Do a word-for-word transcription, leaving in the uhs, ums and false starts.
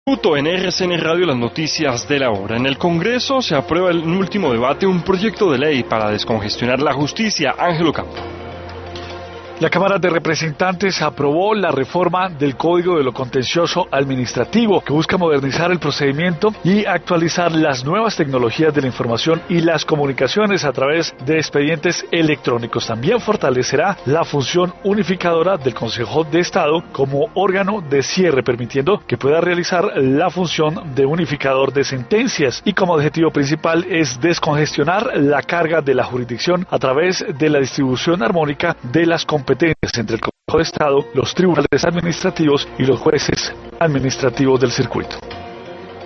En R C N Radio, las noticias de la hora. En el Congreso se aprueba en último debate un proyecto de ley para descongestionar la justicia. Ángelo Campo. La Cámara de Representantes aprobó la reforma del Código de lo Contencioso Administrativo, que busca modernizar el procedimiento y actualizar las nuevas tecnologías de la información y las comunicaciones a través de expedientes electrónicos. También fortalecerá la función unificadora del Consejo de Estado como órgano de cierre, permitiendo que pueda realizar la función de unificador de sentencias, y como objetivo principal es descongestionar la carga de la jurisdicción a través de la distribución armónica de las competencias entre el Consejo de Estado, los tribunales administrativos y los jueces administrativos del circuito.